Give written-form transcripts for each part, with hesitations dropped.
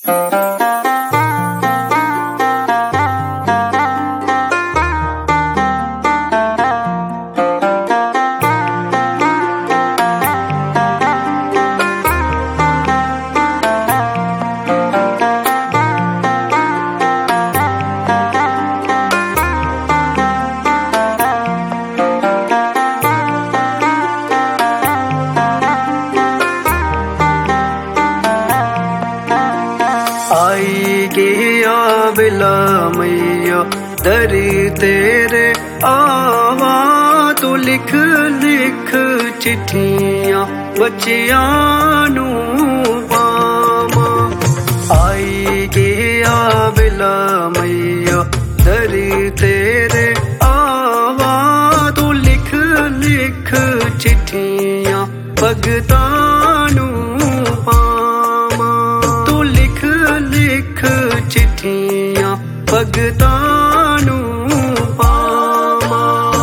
आई गया बिला मैया दर तेरे आवा तू लिख लिख चिट्ठियां बच्चियां नू पावा। आई गया बिला मैया दर तेरे आवा तू लिख लिख चिट्ठियां भगतां नू पावा। तू लिख लिख चिट्ठियां भगतां नू पावा।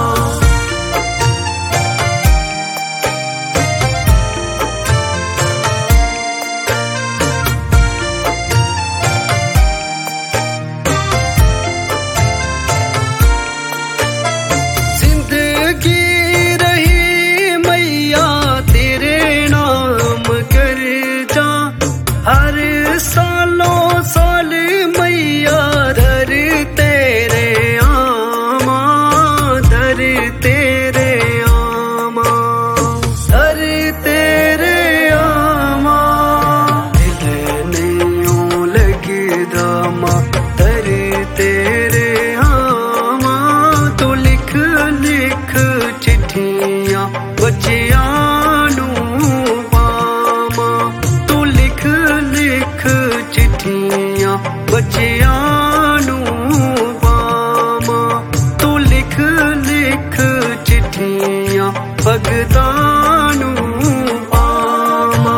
जिंदगी रही मैया तेरे नाम कर जा, हर सालों साल मैया दर तेरे आमा, दर तेरे आमा, दर तेरे आमा। दिल नहीं लगदा मां दर तेरे आमा, तू लिख लिख चिट्ठियां बच्चियां नू पावा। तू लिख लिख चिट्ठियां बच्चियां नू पावा। तू लिख लिख चिट्ठियां भगतां नू पावा।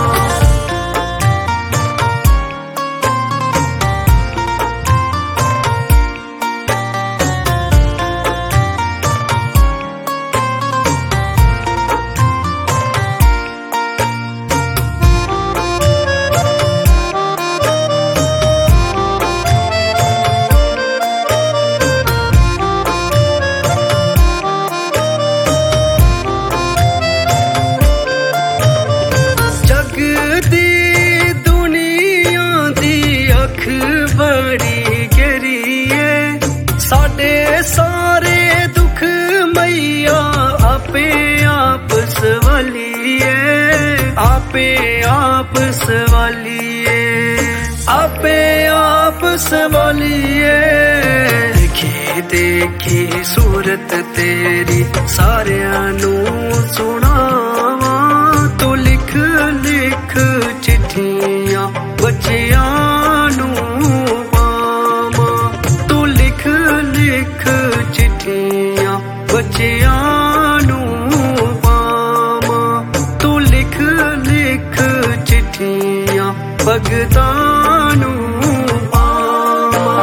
बड़ी गहरीए साडे सारे दुख मैया आपे आप सवालिए, आपे आप सवालिए, आपे आप सवालिए। देखी देखी सूरत तेरी सारियां नू सुनावा। तू लिख लिख चिट्ठियां बच्चियां नू पावा। तू लिख लिख चिट्ठियां बच्चियां नू पावा। तू लिख लिख चिट्ठियां भगतां नू पावा।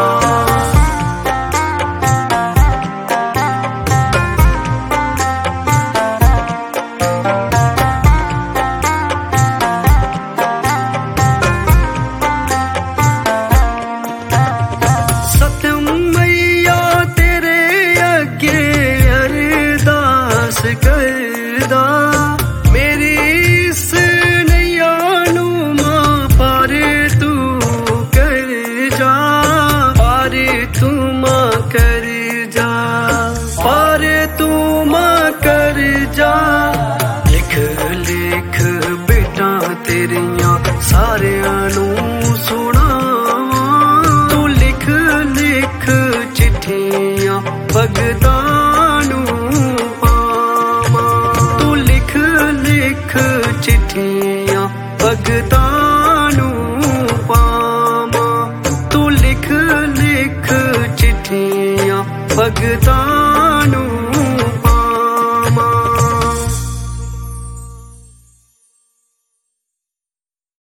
करदा मेरी इस नैया नू मां पार तू कर जा, पार तू मां कर जा, पार तू मां कर जा। लिख लिख बेटा तेरियां सारियां नू सुनावा। तू लिख लिख चिट्ठियां भगतां नू पावा। तू लिख लिख चिट्ठियां भगतां नू पावा। तू लिख लिख चिट्ठियां भगतां नू